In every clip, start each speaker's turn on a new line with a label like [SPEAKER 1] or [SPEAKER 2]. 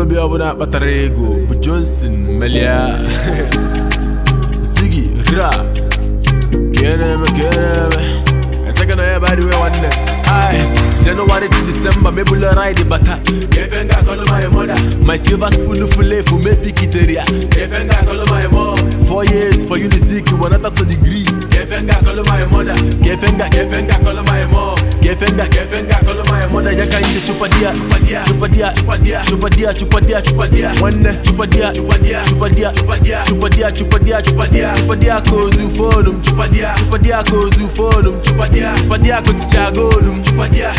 [SPEAKER 1] Obi abuna batarego, bu Johnson Melia. Ziggy Ra. Keneme. I second everybody we want it. January to December, maybe we'll ride the bata. Gefenga call my mother. My silver spoon full for me pikiteria. Gefenga call my mom. 4 years for Unisic, 1 degree. Gefenga call my mother. Gefenga call my mom. Gefenga call my mother. Yaka inte chupadia. One chupadia kozu folum. Chupadia kozu folum. Chupadia kotichagolum. Chupadia.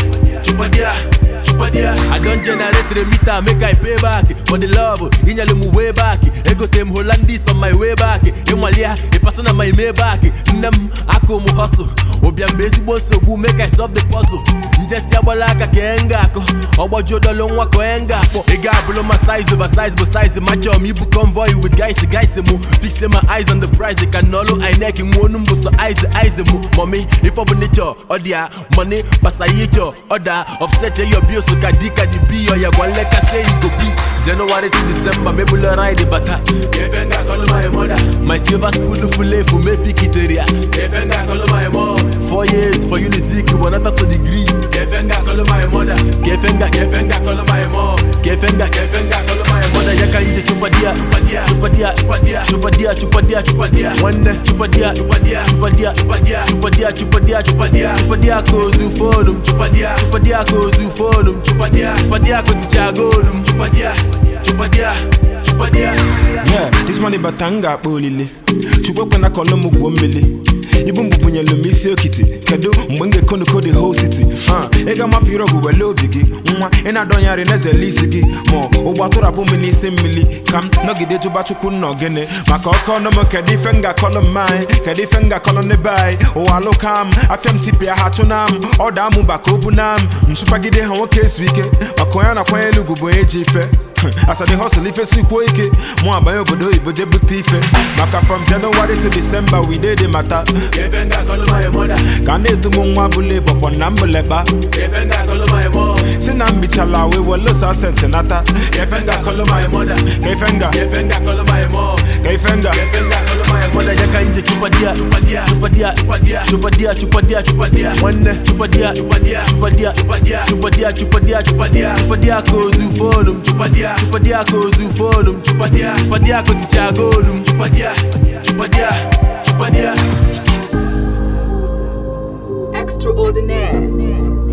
[SPEAKER 1] I don't generate the meter, make I pay back for the love. Inyale mu way back. Ego tem Hollandis on my way back. Emalia, a person on my way back. Nem ako mu hustle. Obiam basic boss who make I solve the puzzle. Njesi abalaka kengako. Obo jodo longwa koenga. Ega below my size over size but size. My job me book convoy with guys mu. Fix my eyes on the prize. They can nolo I neck in one number so eyes mu. Mommy, if I nature odia money pasayijo order offset your bills so kadika di be or ya gwaleka say you go be. January to December, maybe we'll ride the bata. Gefenga call my mother. My silver spoon full for me pikiteria. Gefenga call my mom. 4 years for Unisic, 1 degree. Gefenga call my mother. Gefenga call my mom. Gefenga call my mother. Yaka inte chupadia. One chupadia kozu folum. Chupadia kozu folum. Chupadia kotichagolum. Chupadia.
[SPEAKER 2] Yeah, this money batanga polile. Chukwa na kolomu gwomele. Ibu mbubunya lumisi okiti. Kedo mwenge kono the whole city. Ega mapiro guwelo bigi. Ena donyari neze lisigi. Mo, ubatura pumini simili. Kam, nogide tubachuku nogene. Makoko no mo kedifenga kolom mai. Kedifenga kolom nebai. Alo kam, afyam tipi ya hatunam. Oda mubakobu nam. Nchupagide hawo case wike. Makoya na kwenye lugu boejife. As I the hustle, if it's quick, more about your body, Maka from January to December, we did the matter.
[SPEAKER 1] Gefenga call my mother.
[SPEAKER 2] Can they do Mumabule, but one number leba?
[SPEAKER 1] Gefenga call my mom.
[SPEAKER 2] Sinam Bichala, we will lose our sentinata.
[SPEAKER 1] Gefenga call my mother.
[SPEAKER 2] Gefenga
[SPEAKER 1] call my mom.
[SPEAKER 2] Gefenga
[SPEAKER 1] call my mother. Yaka inte chupadia. One chupadia kozu folum. Chupadia kozu folum. Chupadia kotichagolum. Chupadia.
[SPEAKER 3] Extraordinaire.